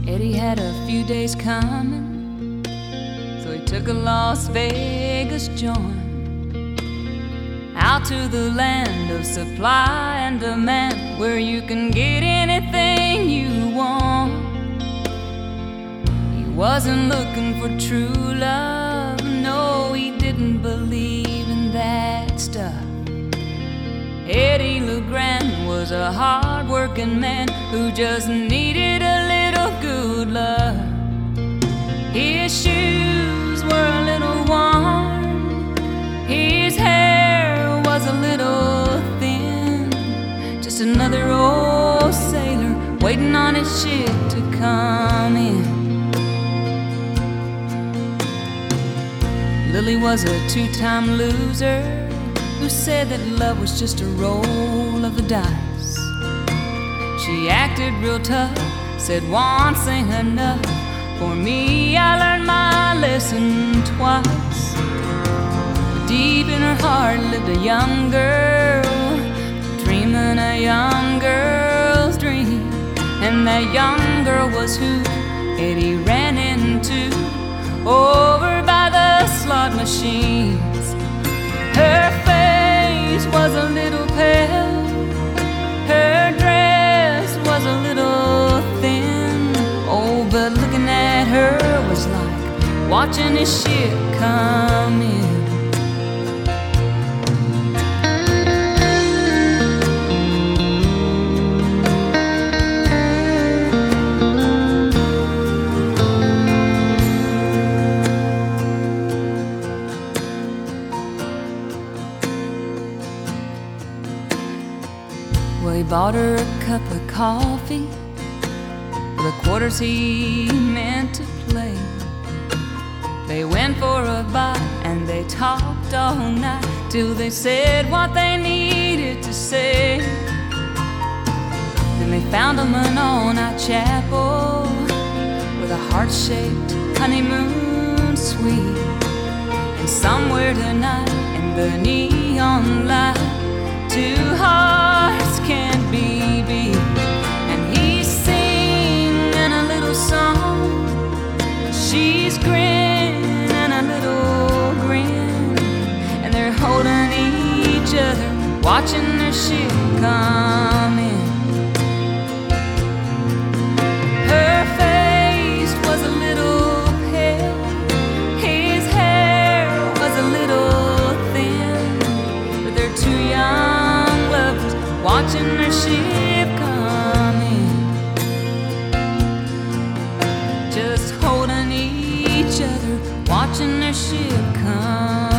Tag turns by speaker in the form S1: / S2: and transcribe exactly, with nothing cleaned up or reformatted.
S1: Eddie had a few days coming, so he took a Las Vegas joint out to the land of supply and demand, where you can get anything you want. He wasn't looking for true love, no, he didn't believe in that stuff. Eddie LeGrand was a hard-working man who just needed a little good luck. His shoes were a little worn, his hair was a little thin, just another old sailor waiting on his ship to come in. Lily was a two-time loser who said that love was just a roll of the dice. She acted real tough, said once ain't enough. For me, I learned my lesson twice. But deep in her heart lived a young girl, dreaming a young girl's dream. And that young girl was who Eddie ran into over by the slot machines. Her face was a little pale, her dress was a little thin. Oh, but looking at her was like watching his ship come in. Well, he bought her a cup of coffee for the quarters he meant to play. They went for a bite and they talked all night till they said what they needed to say. Then they found him an all-night chapel with a heart-shaped honeymoon suite. And somewhere tonight in the neon light, two hearts can't be beat. And he's singing a little song, she's grinning a little grin, and they're holding each other, watching their ship come in. Her face was a little pale, his hair was a little thin, but they're too young lovers watching their ship come in, just holding each other, watching their ship come.